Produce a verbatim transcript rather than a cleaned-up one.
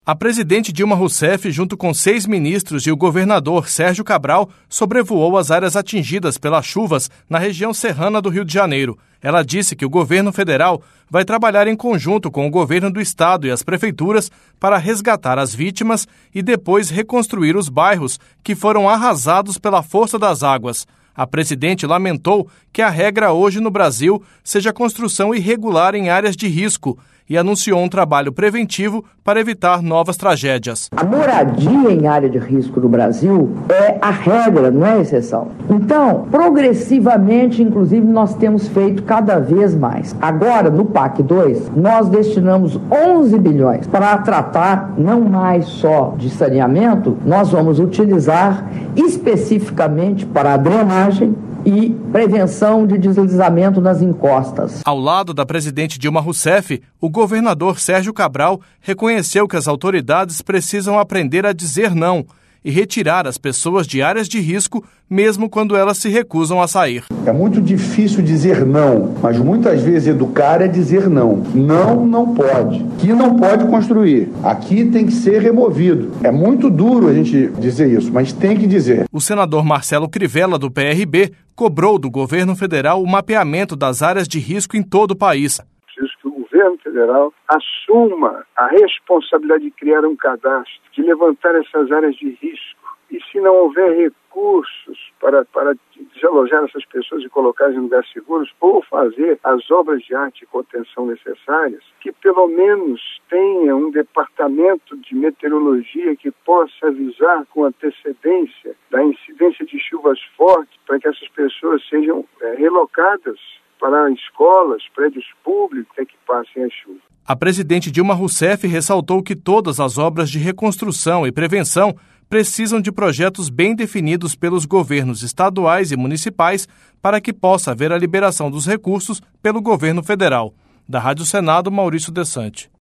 A presidente Dilma Rousseff, junto com seis ministros e o governador Sérgio Cabral, sobrevoou as áreas atingidas pelas chuvas na região serrana do Rio de Janeiro. Ela disse que o governo federal vai trabalhar em conjunto com o governo do estado e as prefeituras para resgatar as vítimas e depois reconstruir os bairros que foram arrasados pela força das águas. A presidente lamentou que a regra hoje no Brasil seja construção irregular em áreas de risco e anunciou um trabalho preventivo para evitar novas tragédias. A moradia em área de risco no Brasil é a regra, não é a exceção. Então, progressivamente, inclusive, nós temos feito cada vez mais. Agora, no P A C dois, nós destinamos onze bilhões para tratar não mais só de saneamento, nós vamos utilizar especificamente para a drenagem e prevenção de deslizamento nas encostas. Ao lado da presidente Dilma Rousseff, o governador Sérgio Cabral reconheceu que as autoridades precisam aprender a dizer não e retirar as pessoas de áreas de risco, mesmo quando elas se recusam a sair. É muito difícil dizer não, mas muitas vezes educar é dizer não. Não, não pode. Aqui não pode construir. Aqui tem que ser removido. É muito duro a gente dizer isso, mas tem que dizer. O senador Marcelo Crivella, do P R B, cobrou do governo federal o mapeamento das áreas de risco em todo o país. Preciso que o governo federal assuma a responsabilidade de criar um cadastro, de levantar essas áreas de risco. E se não houver recursos para, para desalojar essas pessoas e colocá-las em lugares seguros, ou fazer as obras de arte e contenção necessárias, que pelo menos tenha um departamento de meteorologia que possa avisar com antecedência da incidência de chuvas fortes para que essas pessoas sejam é, relocadas para escolas, prédios públicos que passem a chuva. A presidente Dilma Rousseff ressaltou que todas as obras de reconstrução e prevenção precisam de projetos bem definidos pelos governos estaduais e municipais para que possa haver a liberação dos recursos pelo governo federal. Da Rádio Senado, Maurício Desante.